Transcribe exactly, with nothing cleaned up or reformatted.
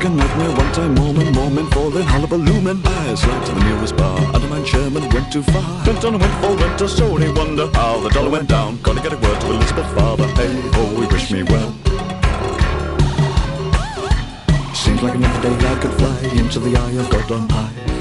like a nightmare, one-time moment, moment falling, hullabaloomin'. I slipped to the nearest bar, and my chairman went too far. Went on and went for winter, so he wonder how the dollar went down. Gonna get a word to Elizabeth's father, hey ho, he wished me well. Seems like another day I could fly into the eye of God on high.